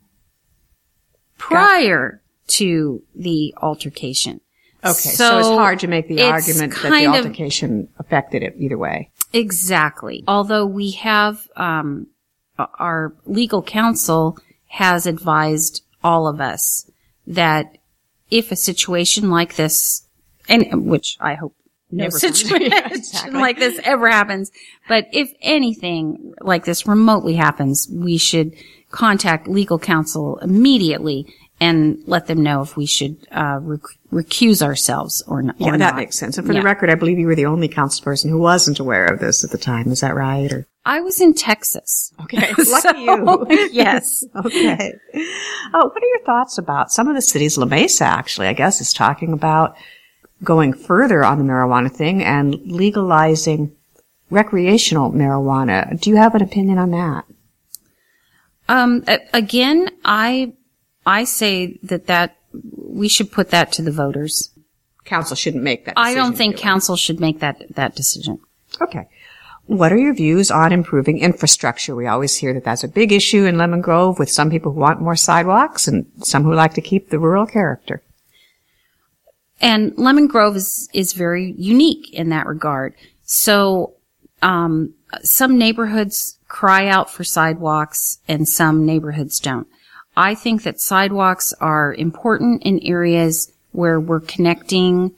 prior Got- to the altercation. Okay, so, so it's hard to make the argument that the altercation of, affected it either way. Exactly. Although we have, um, our legal counsel has advised all of us that if a situation like this, and which I hope no Never situation yeah, exactly. like this ever happens, but if anything like this remotely happens, we should contact legal counsel immediately and let them know if we should uh rec- recuse ourselves or, n- or yeah, not. Yeah, that makes sense. And for yeah. the record, I believe you were the only council person who wasn't aware of this at the time. Is that right? Or I was in Texas. Okay, lucky so, you. Yes. Okay. Oh, what are your thoughts about some of the cities? La Mesa, actually, I guess, is talking about going further on the marijuana thing and legalizing recreational marijuana. Do you have an opinion on that? Um, again, I I say that that we should put that to the voters. Council shouldn't make that decision. I don't think council should make that, that decision. Okay. What are your views on improving infrastructure? We always hear that that's a big issue in Lemon Grove, with some people who want more sidewalks and some who like to keep the rural character. And Lemon Grove is, is very unique in that regard. So, um, some neighborhoods cry out for sidewalks and some neighborhoods don't. I think that sidewalks are important in areas where we're connecting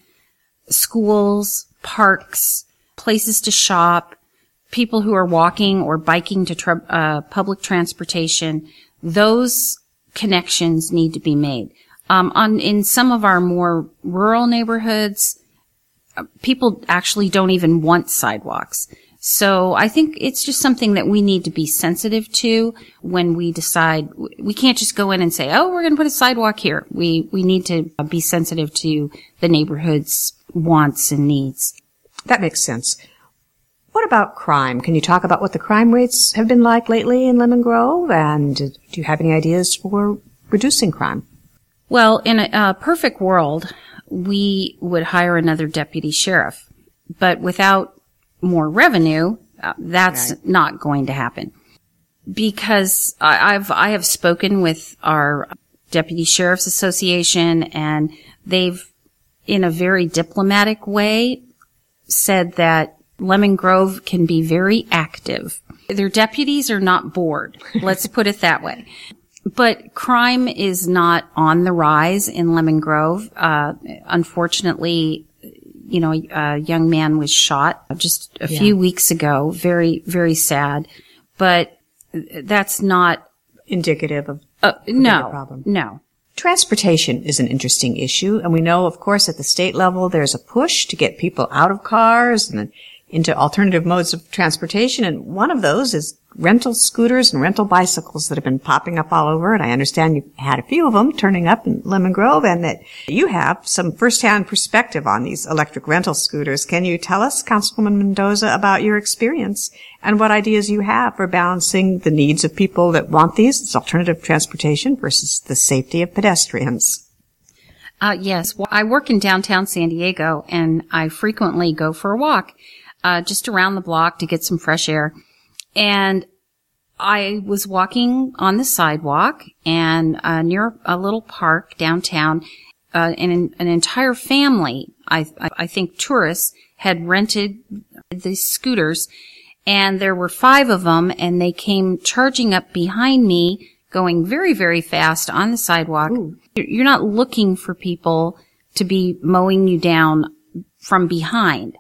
schools, parks, places to shop, people who are walking or biking to tr- uh, public transportation. Those connections need to be made. Um, on, in some of our more rural neighborhoods, uh, people actually don't even want sidewalks. So I think it's just something that we need to be sensitive to when we decide. We can't just go in and say, oh, we're going to put a sidewalk here. We, we need to be sensitive to the neighborhood's wants and needs. That makes sense. What about crime? Can you talk about what the crime rates have been like lately in Lemon Grove? And do you have any ideas for reducing crime? Well, in a, a perfect world, we would hire another deputy sheriff. But without more revenue, uh, that's right. Not going to happen. Because I, I've, I have spoken with our Deputy Sheriff's Association, and they've, in a very diplomatic way, said that Lemon Grove can be very active. Their deputies are not bored. Let's put it that way. But crime is not on the rise in Lemon Grove. Uh, unfortunately, you know, a young man was shot just a yeah. few weeks ago. Very, very sad. But that's not indicative of uh, a no, problem. No. Transportation is an interesting issue, and we know, of course, at the state level, there's a push to get people out of cars and into alternative modes of transportation, and one of those is rental scooters and rental bicycles that have been popping up all over, and I understand you've had a few of them turning up in Lemon Grove, and that you have some first-hand perspective on these electric rental scooters. Can you tell us, Councilwoman Mendoza, about your experience and what ideas you have for balancing the needs of people that want these as alternative transportation versus the safety of pedestrians? Uh, yes. Well, I work in downtown San Diego, and I frequently go for a walk uh just around the block to get some fresh air. And I was walking on the sidewalk and uh near a little park downtown, uh and an, an entire family, I I think tourists, had rented these scooters, and there were five of them, and they came charging up behind me, going very, very fast on the sidewalk. Ooh. You're not looking for people to be mowing you down from behind.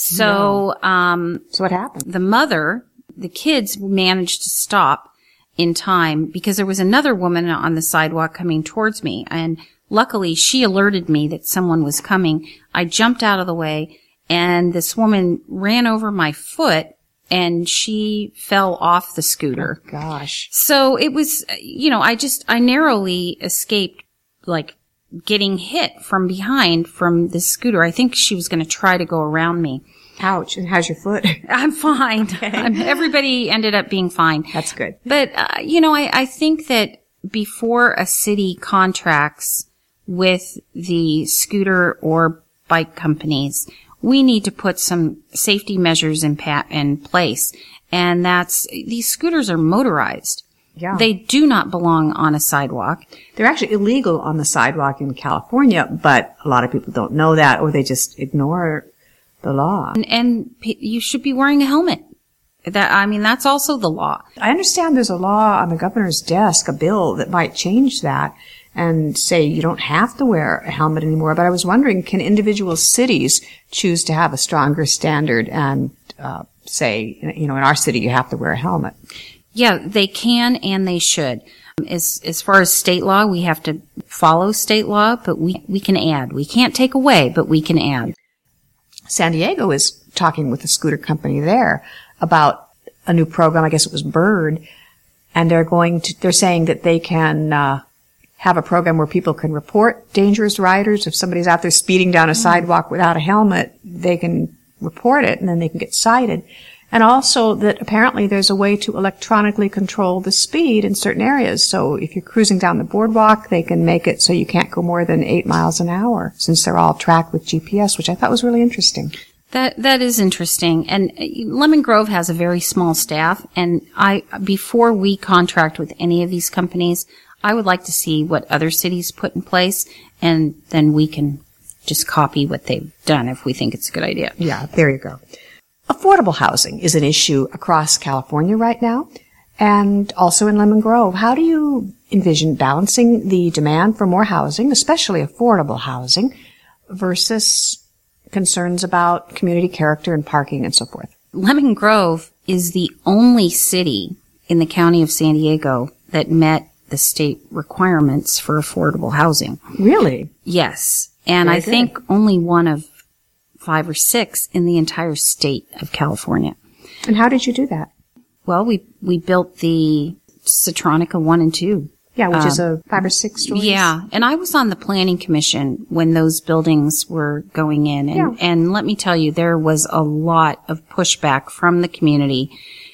So, no. um, so what happened? The mother, the kids managed to stop in time because there was another woman on the sidewalk coming towards me, and luckily she alerted me that someone was coming. I jumped out of the way, and this woman ran over my foot, and she fell off the scooter. Oh, gosh. So it was, you know, I just, I narrowly escaped, like, getting hit from behind from this scooter. I think she was going to try to go around me. Ouch. And how's your foot? I'm fine. Okay. I'm, everybody ended up being fine. That's good. But, uh, you know, I, I think that before a city contracts with the scooter or bike companies, we need to put some safety measures in, pa- in place. And that's, these scooters are motorized. Yeah. They do not belong on a sidewalk. They're actually illegal on the sidewalk in California, but a lot of people don't know that, or they just ignore the law. And, and you should be wearing a helmet. That, I mean, that's also the law. I understand there's a law on the governor's desk, a bill that might change that and say you don't have to wear a helmet anymore. But I was wondering, can individual cities choose to have a stronger standard and uh, say, you know, in our city you have to wear a helmet? Yeah, they can and they should. As as far as state law, we have to follow state law, but we, we can add. We can't take away, but we can add. San Diego is talking with the scooter company there about a new program. I guess it was Bird, and they're going to. They're saying that they can uh, have a program where people can report dangerous riders. If somebody's out there speeding down a mm. sidewalk without a helmet, they can report it, and then they can get cited. And also that apparently there's a way to electronically control the speed in certain areas. So if you're cruising down the boardwalk, they can make it so you can't go more than eight miles an hour, since they're all tracked with G P S, which I thought was really interesting. That that is interesting. And Lemon Grove has a very small staff, and I before we contract with any of these companies, I would like to see what other cities put in place, and then we can just copy what they've done if we think it's a good idea. Yeah, there you go. Affordable housing is an issue across California right now, and also in Lemon Grove. How do you envision balancing the demand for more housing, especially affordable housing, versus concerns about community character and parking and so forth? Lemon Grove is the only city in the county of San Diego that met the state requirements for affordable housing. Really? Yes. And Very I good. think only one of five or six in the entire state of California. And how did you do that? Well, we, we built the Citronica one and two. Yeah, which Um, is a five or six stories. Yeah. And I was on the planning commission when those buildings were going in. And, Yeah. and let me tell you, there was a lot of pushback from the community.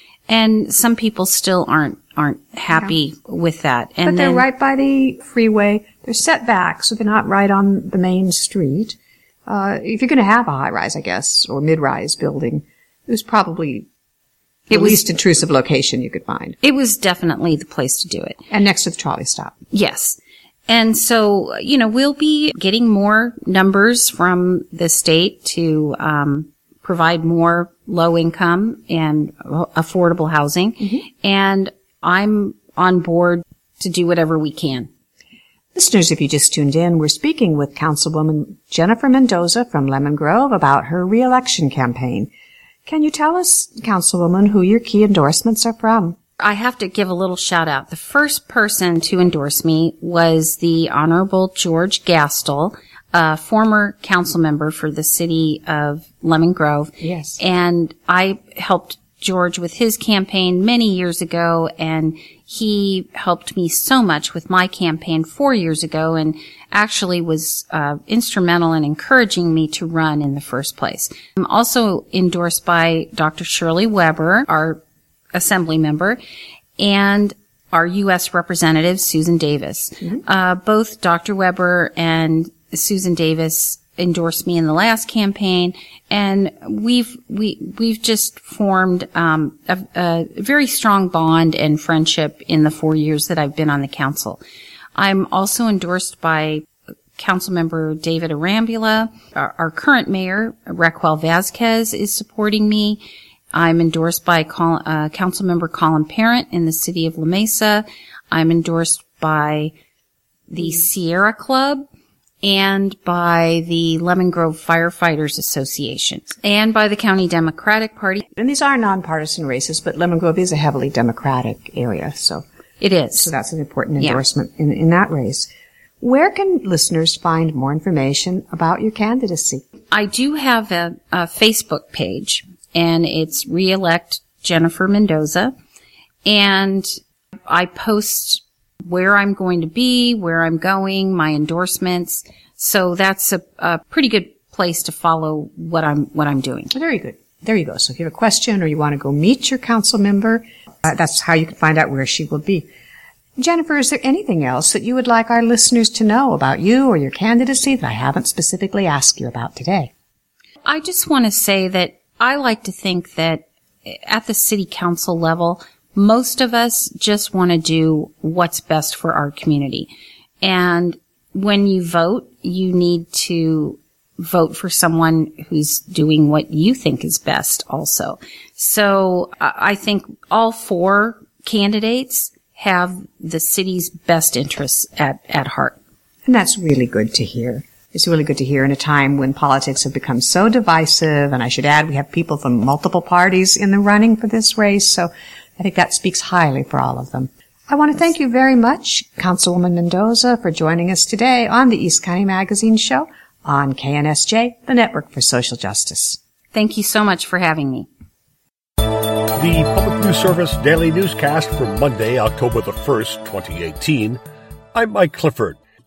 And some people still aren't, aren't happy with that. And But they're then- right by the freeway. They're set back, so they're not right on the main street. Uh, if you're going to have a high-rise, I guess, or mid-rise building, it was probably the It was- least intrusive location you could find. It was definitely the place to do it. And next to the trolley stop. Yes. And so, you know, we'll be getting more numbers from the state to um, provide more low income and affordable housing. Mm-hmm. And I'm on board to do whatever we can. Listeners, if you just tuned in, we're speaking with Councilwoman Jennifer Mendoza from Lemon Grove about her re-election campaign. Can you tell us, Councilwoman, who your key endorsements are from? I have to give a little shout out. The first person to endorse me was the Honorable George Gastel, a former council member for the city of Lemon Grove. Yes. And I helped George with his campaign many years ago, and he helped me so much with my campaign four years ago, and actually was uh, instrumental in encouraging me to run in the first place. I'm also endorsed by Doctor Shirley Weber, our assembly member, and our U S representative, Susan Davis. Mm-hmm. Uh, both Doctor Weber and Susan Davis endorsed me in the last campaign, and we've we we've just formed um, a, a very strong bond and friendship in the four years that I've been on the council. I'm also endorsed by Councilmember David Arambula. Our, our current mayor, Raquel Vasquez, is supporting me. I'm endorsed by Col- uh, Councilmember Colin Parent in the city of La Mesa. I'm endorsed by the Sierra Club and by the Lemon Grove Firefighters Association and by the County Democratic Party. And these are nonpartisan races, but Lemon Grove is a heavily Democratic area, so it is. So that's an important endorsement yeah. in, in that race. Where can listeners find more information about your candidacy? I do have a, a Facebook page, and it's Reelect Jennifer Mendoza, and I post where I'm going to be, where I'm going, my endorsements. So that's a, a pretty good place to follow what I'm what I'm doing. Very good. There you go. So if you have a question or you want to go meet your council member, uh, that's how you can find out where she will be. Jennifer, is there anything else that you would like our listeners to know about you or your candidacy that I haven't specifically asked you about today? I just want to say that I like to think that at the city council level, most of us just want to do what's best for our community. And when you vote, you need to vote for someone who's doing what you think is best also. So I think all four candidates have the city's best interests at, at heart. And that's really good to hear. It's really good to hear in a time when politics have become so divisive. And I should add, we have people from multiple parties in the running for this race. So I think that speaks highly for all of them. I want to thank you very much, Councilwoman Mendoza, for joining us today on the East County Magazine Show on K N S J, the Network for Social Justice. Thank you so much for having me. The Public News Service Daily Newscast for Monday, October the first, twenty eighteen. I'm Mike Clifford.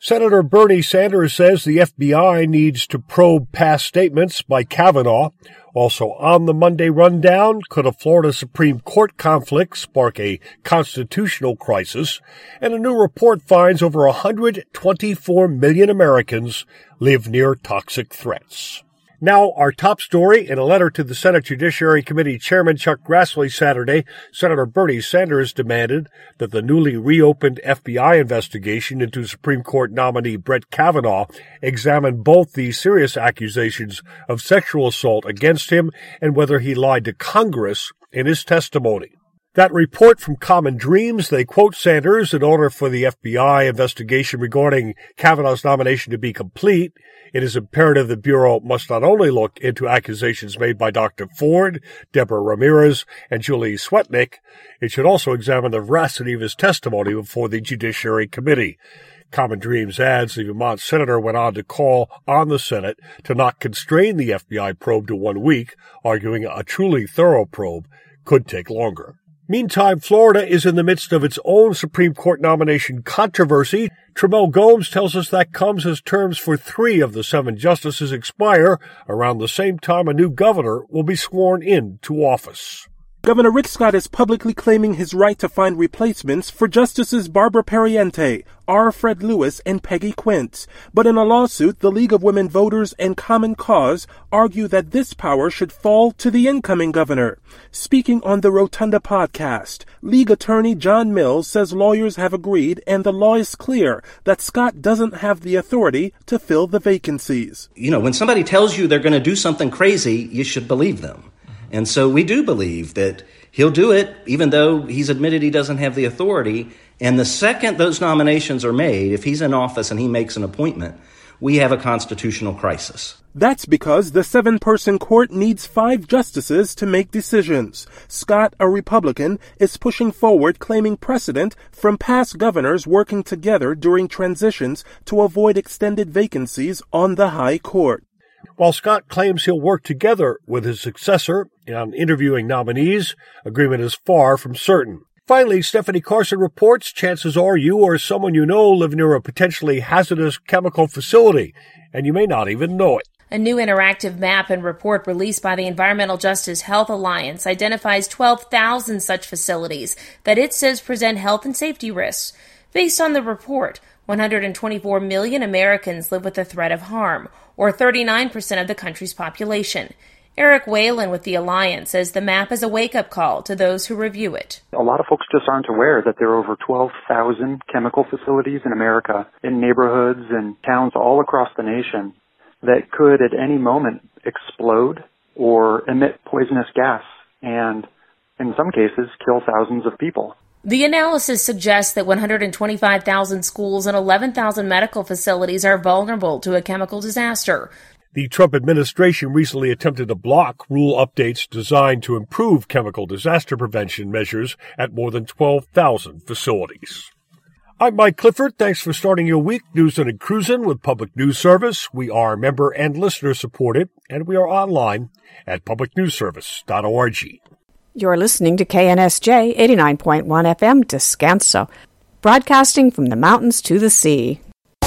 Senator Bernie Sanders says the F B I needs to probe past statements by Kavanaugh. Also on the Monday rundown, could a Florida Supreme Court conflict spark a constitutional crisis? And a new report finds over one hundred twenty-four million Americans live near toxic threats. Now, our top story. In a letter to the Senate Judiciary Committee Chairman Chuck Grassley Saturday, Senator Bernie Sanders demanded that the newly reopened F B I investigation into Supreme Court nominee Brett Kavanaugh examine both the serious accusations of sexual assault against him and whether he lied to Congress in his testimony. That report from Common Dreams, they quote Sanders, in order for the F B I investigation regarding Kavanaugh's nomination to be complete, it is imperative the Bureau must not only look into accusations made by Doctor Ford, Deborah Ramirez, and Julie Swetnick, it should also examine the veracity of his testimony before the Judiciary Committee. Common Dreams adds the Vermont senator went on to call on the Senate to not constrain the F B I probe to one week, arguing a truly thorough probe could take longer. Meantime, Florida is in the midst of its own Supreme Court nomination controversy. Tramel Gomes tells us that comes as terms for three of the seven justices expire around the same time a new governor will be sworn into office. Governor Rick Scott is publicly claiming his right to find replacements for Justices Barbara Pariente, R. Fred Lewis, and Peggy Quint. But in a lawsuit, the League of Women Voters and Common Cause argue that this power should fall to the incoming governor. Speaking on the Rotunda podcast, League attorney John Mills says lawyers have agreed and the law is clear that Scott doesn't have the authority to fill the vacancies. You know, when somebody tells you they're going to do something crazy, you should believe them. And so we do believe that he'll do it, even though he's admitted he doesn't have the authority. And the second those nominations are made, if he's in office and he makes an appointment, we have a constitutional crisis. That's because the seven-person court needs five justices to make decisions. Scott, a Republican, is pushing forward claiming precedent from past governors working together during transitions to avoid extended vacancies on the high court. While Scott claims he'll work together with his successor on interviewing nominees, agreement is far from certain. Finally, Stephanie Carson reports chances are you or someone you know live near a potentially hazardous chemical facility, and you may not even know it. A new interactive map and report released by the Environmental Justice Health Alliance identifies twelve thousand such facilities that it says present health and safety risks. Based on the report, one hundred twenty-four million Americans live with the threat of harm, or thirty-nine percent of the country's population. Eric Whalen with the Alliance says the map is a wake-up call to those who review it. A lot of folks just aren't aware that there are over twelve thousand chemical facilities in America, in neighborhoods and towns all across the nation, that could at any moment explode or emit poisonous gas and, in some cases, kill thousands of people. The analysis suggests that one hundred twenty-five thousand schools and eleven thousand medical facilities are vulnerable to a chemical disaster. The Trump administration recently attempted to block rule updates designed to improve chemical disaster prevention measures at more than twelve thousand facilities. I'm Mike Clifford. Thanks for starting your week newsin' and cruisin' with Public News Service. We are member and listener supported, and we are online at public news service dot org. You're listening to K N S J eighty-nine point one F M Descanso, broadcasting from the mountains to the sea.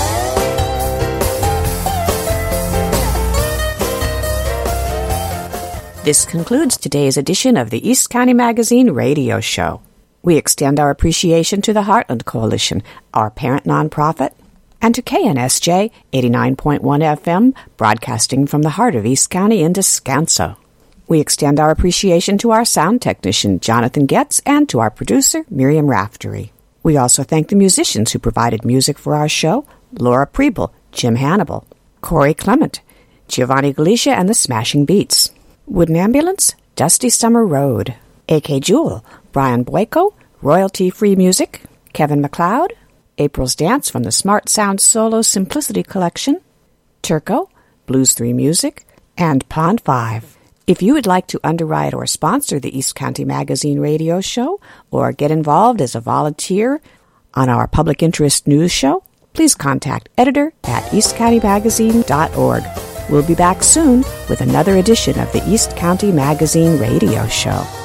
This concludes today's edition of the East County Magazine radio show. We extend our appreciation to the Heartland Coalition, our parent nonprofit, and to K N S J eighty-nine point one F M, broadcasting from the heart of East County in Descanso. We extend our appreciation to our sound technician, Jonathan Getz, and to our producer, Miriam Raftery. We also thank the musicians who provided music for our show, Laura Preble, Jim Hannibal, Corey Clement, Giovanni Galicia and the Smashing Beats, Wooden Ambulance, Dusty Summer Road, A K Jewel, Brian Boyko, Royalty Free Music, Kevin MacLeod, April's Dance from the Smart Sound Solo Simplicity Collection, Turco, Blues three Music, and Pond five. If you would like to underwrite or sponsor the East County Magazine radio show or get involved as a volunteer on our public interest news show, please contact editor at east county magazine dot org. We'll be back soon with another edition of the East County Magazine radio show.